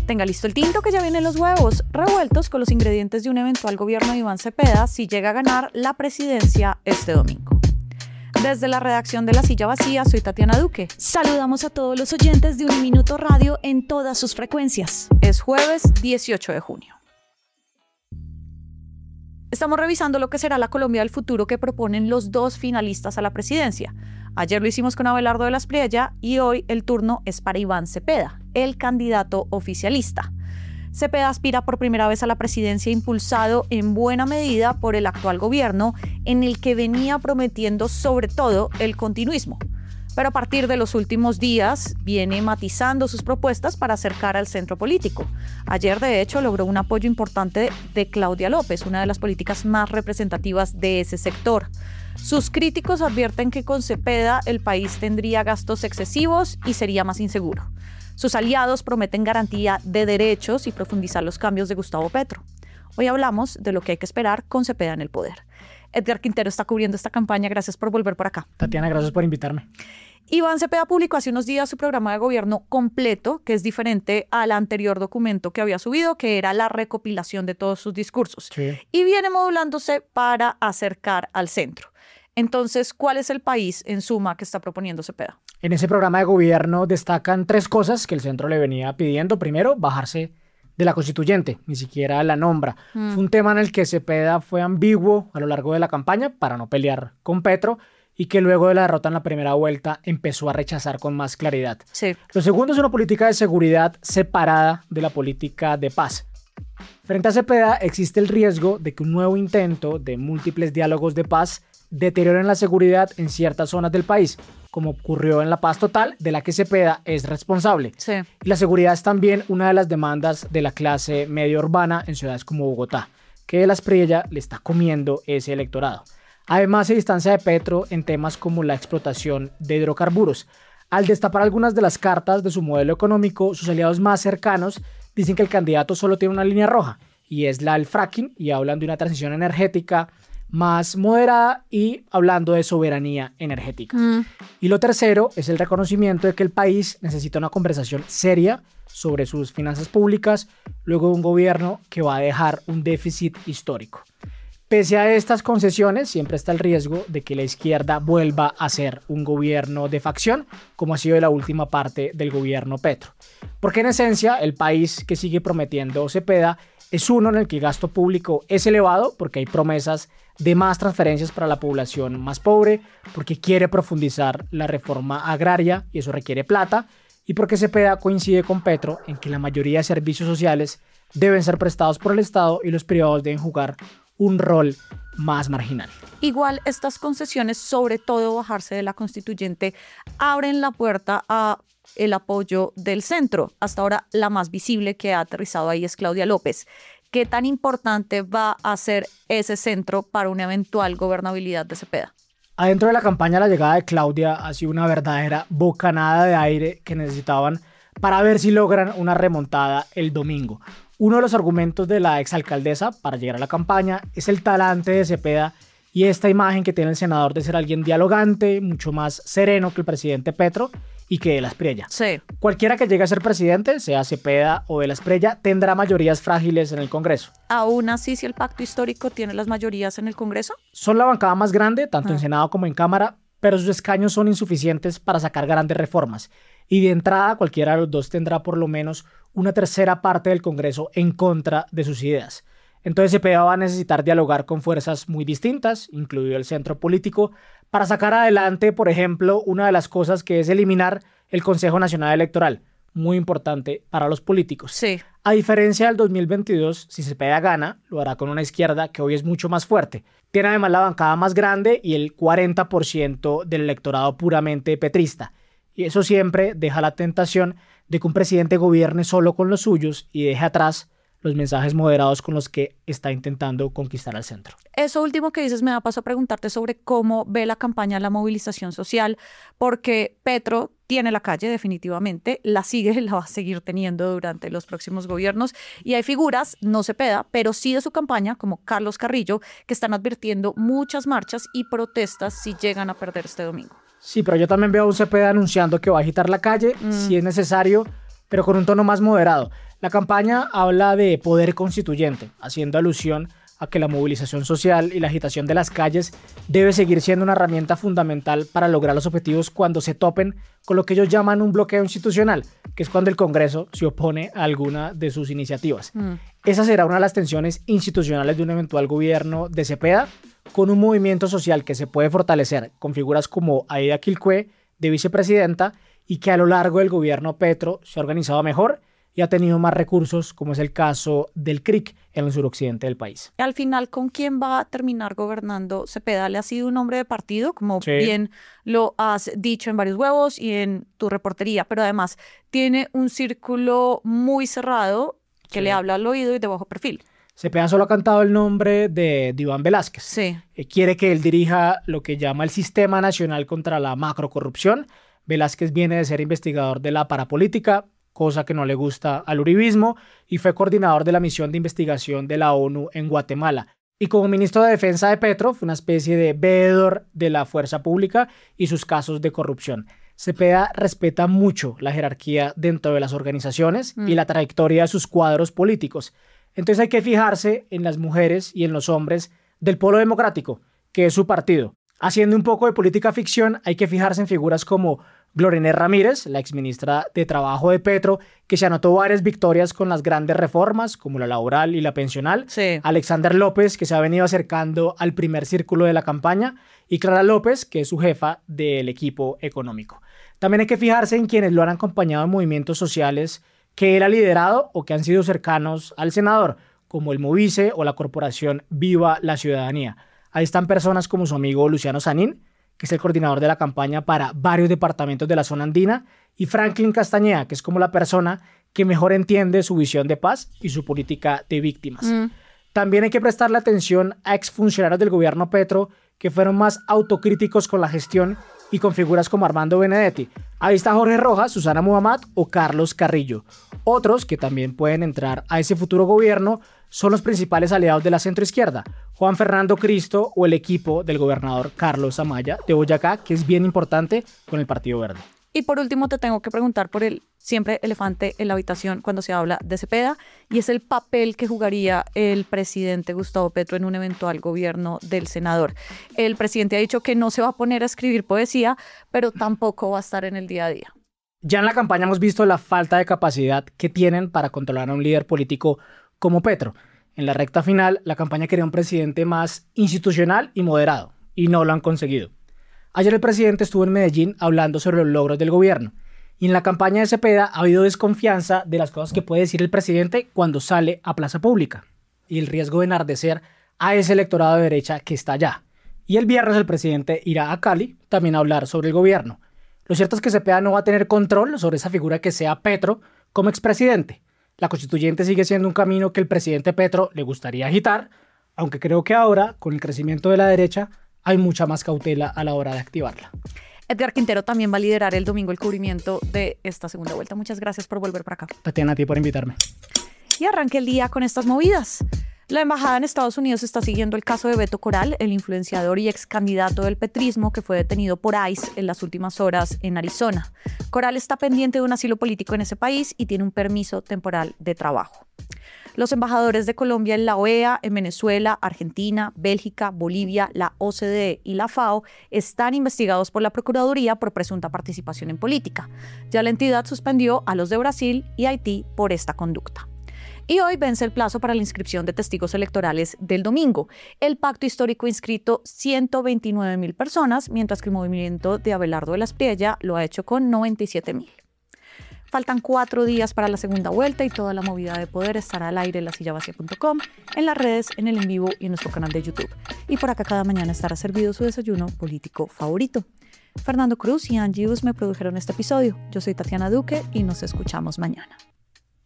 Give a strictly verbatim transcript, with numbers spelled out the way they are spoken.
Tenga listo el tinto que ya vienen los huevos revueltos con los ingredientes de un eventual gobierno de Iván Cepeda si llega a ganar la presidencia este domingo. Desde la redacción de La Silla Vacía, soy Tatiana Duque. Saludamos a todos los oyentes de Uniminuto Radio en todas sus frecuencias. Es jueves dieciocho de junio. Estamos revisando lo que será la Colombia del futuro que proponen los dos finalistas a la presidencia. Ayer lo hicimos con Abelardo de la Espriella y hoy el turno es para Iván Cepeda, el candidato oficialista. Cepeda aspira por primera vez a la presidencia impulsado en buena medida por el actual gobierno, en el que venía prometiendo sobre todo el continuismo. Pero a partir de los últimos días viene matizando sus propuestas para acercar al centro político. Ayer, de hecho, logró un apoyo importante de Claudia López, una de las políticas más representativas de ese sector. Sus críticos advierten que con Cepeda el país tendría gastos excesivos y sería más inseguro. Sus aliados prometen garantía de derechos y profundizar los cambios de Gustavo Petro. Hoy hablamos de lo que hay que esperar con Cepeda en el poder. Edgar Quintero está cubriendo esta campaña. Gracias por volver por acá. Tatiana, gracias por invitarme. Iván Cepeda publicó hace unos días su programa de gobierno completo, que es diferente al anterior documento que había subido, que era la recopilación de todos sus discursos. Sí. Y viene modulándose para acercar al centro. Entonces, ¿cuál es el país, en suma, que está proponiendo Cepeda? En ese programa de gobierno destacan tres cosas que el centro le venía pidiendo. Primero, bajarse de la constituyente, ni siquiera la nombra. Mm. Fue un tema en el que Cepeda fue ambiguo a lo largo de la campaña para no pelear con Petro y que luego de la derrota en la primera vuelta empezó a rechazar con más claridad. Sí. Lo segundo es una política de seguridad separada de la política de paz. Frente a Cepeda existe el riesgo de que un nuevo intento de múltiples diálogos de paz deterioren la seguridad en ciertas zonas del país, como ocurrió en la paz total, de la que Cepeda es responsable. Sí. Y la seguridad es también una de las demandas de la clase media urbana en ciudades como Bogotá, que de la Espriella le está comiendo ese electorado. Además, se distancia de Petro en temas como la explotación de hidrocarburos. Al destapar algunas de las cartas de su modelo económico, sus aliados más cercanos dicen que el candidato solo tiene una línea roja, y es la del fracking, y hablan de una transición energética más moderada y hablando de soberanía energética. Mm. Y lo tercero es el reconocimiento de que el país necesita una conversación seria sobre sus finanzas públicas luego de un gobierno que va a dejar un déficit histórico. Pese a estas concesiones, siempre está el riesgo de que la izquierda vuelva a ser un gobierno de facción, como ha sido la última parte del gobierno Petro. Porque en esencia, el país que sigue prometiendo Cepeda es uno en el que el gasto público es elevado, porque hay promesas de más transferencias para la población más pobre, porque quiere profundizar la reforma agraria y eso requiere plata, y porque Cepeda coincide con Petro en que la mayoría de servicios sociales deben ser prestados por el Estado y los privados deben jugar un rol más marginal. Igual estas concesiones, sobre todo bajarse de la constituyente, abren la puerta a el apoyo del centro. Hasta ahora la más visible que ha aterrizado ahí es Claudia López. ¿Qué tan importante va a ser ese centro para una eventual gobernabilidad de Cepeda? Adentro de la campaña, la llegada de Claudia ha sido una verdadera bocanada de aire que necesitaban para ver si logran una remontada el domingo. Uno de los argumentos de la exalcaldesa para llegar a la campaña es el talante de Cepeda y esta imagen que tiene el senador de ser alguien dialogante, mucho más sereno que el presidente Petro y que de la Espriella. Sí. Cualquiera que llegue a ser presidente, sea Cepeda o de la Espriella, tendrá mayorías frágiles en el Congreso. Aún así, si el pacto histórico tiene las mayorías en el Congreso. Son la bancada más grande, tanto ah. en Senado como en Cámara, pero sus escaños son insuficientes para sacar grandes reformas. Y de entrada, cualquiera de los dos tendrá por lo menos una tercera parte del Congreso en contra de sus ideas. Entonces Cepeda va a necesitar dialogar con fuerzas muy distintas, incluido el centro político, para sacar adelante, por ejemplo, una de las cosas que es eliminar el Consejo Nacional Electoral, muy importante para los políticos. Sí. A diferencia del dos mil veintidós, si Cepeda gana, lo hará con una izquierda que hoy es mucho más fuerte. Tiene además la bancada más grande y el cuarenta por ciento del electorado puramente petrista. Y eso siempre deja la tentación de que un presidente gobierne solo con los suyos y deje atrás los mensajes moderados con los que está intentando conquistar al centro. Eso último que dices me da paso a preguntarte sobre cómo ve la campaña la movilización social, porque Petro tiene la calle definitivamente, la sigue, la va a seguir teniendo durante los próximos gobiernos y hay figuras, no Cepeda, pero sí de su campaña, como Carlos Carrillo, que están advirtiendo muchas marchas y protestas si llegan a perder este domingo. Sí, pero yo también veo a un Cepeda anunciando que va a agitar la calle mm. si es necesario, pero con un tono más moderado. La campaña habla de poder constituyente, haciendo alusión a que la movilización social y la agitación de las calles debe seguir siendo una herramienta fundamental para lograr los objetivos cuando se topen con lo que ellos llaman un bloqueo institucional, que es cuando el Congreso se opone a alguna de sus iniciativas. Mm. Esa será una de las tensiones institucionales de un eventual gobierno de Cepeda, con un movimiento social que se puede fortalecer con figuras como Aida Quilcue de vicepresidenta y que a lo largo del gobierno Petro se ha organizado mejor y ha tenido más recursos, como es el caso del C R I C en el suroccidente del país. Al final, ¿con quién va a terminar gobernando Cepeda? ¿Le ha sido un hombre de partido? Como sí. bien lo has dicho en varios huevos y en tu reportería, pero además tiene un círculo muy cerrado que sí. le habla al oído y de bajo perfil. Cepeda solo ha cantado el nombre de, de Iván Velásquez. Sí. Eh, quiere que él dirija lo que llama el Sistema Nacional contra la Macrocorrupción. Velásquez viene de ser investigador de la parapolítica, cosa que no le gusta al uribismo, y fue coordinador de la misión de investigación de la ONU en Guatemala. Y como ministro de Defensa de Petro, fue una especie de veedor de la fuerza pública y sus casos de corrupción. Cepeda respeta mucho la jerarquía dentro de las organizaciones mm. y la trayectoria de sus cuadros políticos. Entonces hay que fijarse en las mujeres y en los hombres del Polo Democrático, que es su partido. Haciendo un poco de política ficción, hay que fijarse en figuras como Gloria Inés Ramírez, la exministra de Trabajo de Petro, que se anotó varias victorias con las grandes reformas, como la laboral y la pensional. Sí. Alexander López, que se ha venido acercando al primer círculo de la campaña. Y Clara López, que es su jefa del equipo económico. También hay que fijarse en quienes lo han acompañado en movimientos sociales que él ha liderado o que han sido cercanos al senador, como el Movice o la corporación Viva la Ciudadanía. Ahí están personas como su amigo Luciano Sanín, que es el coordinador de la campaña para varios departamentos de la zona andina, y Franklin Castañeda, que es como la persona que mejor entiende su visión de paz y su política de víctimas. Mm. También hay que prestarle atención a exfuncionarios del gobierno Petro que fueron más autocríticos con la gestión y con figuras como Armando Benedetti. Ahí está Jorge Rojas, Susana Muhammad o Carlos Carrillo. Otros que también pueden entrar a ese futuro gobierno son los principales aliados de la centroizquierda, Juan Fernando Cristo o el equipo del gobernador Carlos Amaya de Boyacá, que es bien importante con el Partido Verde. Y por último te tengo que preguntar por el siempre elefante en la habitación cuando se habla de Cepeda, y es el papel que jugaría el presidente Gustavo Petro en un eventual gobierno del senador. El presidente ha dicho que no se va a poner a escribir poesía, pero tampoco va a estar en el día a día. Ya en la campaña hemos visto la falta de capacidad que tienen para controlar a un líder político como Petro. En la recta final, la campaña quería un presidente más institucional y moderado, y no lo han conseguido. Ayer el presidente estuvo en Medellín hablando sobre los logros del gobierno, y en la campaña de Cepeda ha habido desconfianza de las cosas que puede decir el presidente cuando sale a plaza pública, y el riesgo de enardecer a ese electorado de derecha que está allá. Y el viernes el presidente irá a Cali también a hablar sobre el gobierno. Lo cierto es que Cepeda no va a tener control sobre esa figura que sea Petro como expresidente. La constituyente sigue siendo un camino que el presidente Petro le gustaría agitar, aunque creo que ahora, con el crecimiento de la derecha, hay mucha más cautela a la hora de activarla. Edgar Quintero también va a liderar el domingo el cubrimiento de esta segunda vuelta. Muchas gracias por volver para acá. Tatiana, a ti por invitarme. Y arranque el día con estas movidas. La embajada en Estados Unidos está siguiendo el caso de Beto Coral, el influenciador y ex candidato del petrismo que fue detenido por ICE en las últimas horas en Arizona. Coral está pendiente de un asilo político en ese país y tiene un permiso temporal de trabajo. Los embajadores de Colombia en la O E A, en Venezuela, Argentina, Bélgica, Bolivia, la O C D E y la FAO están investigados por la Procuraduría por presunta participación en política. Ya la entidad suspendió a los de Brasil y Haití por esta conducta. Y hoy vence el plazo para la inscripción de testigos electorales del domingo. El pacto histórico ha inscrito ciento veintinueve mil personas, mientras que el movimiento de Abelardo de la Espriella lo ha hecho con noventa y siete mil. Faltan cuatro días para la segunda vuelta y toda la movida de poder estará al aire en la silla vacía punto com, en las redes, en el en vivo y en nuestro canal de YouTube. Y por acá cada mañana estará servido su desayuno político favorito. Fernando Cruz y Angie Us me produjeron este episodio. Yo soy Tatiana Duque y nos escuchamos mañana.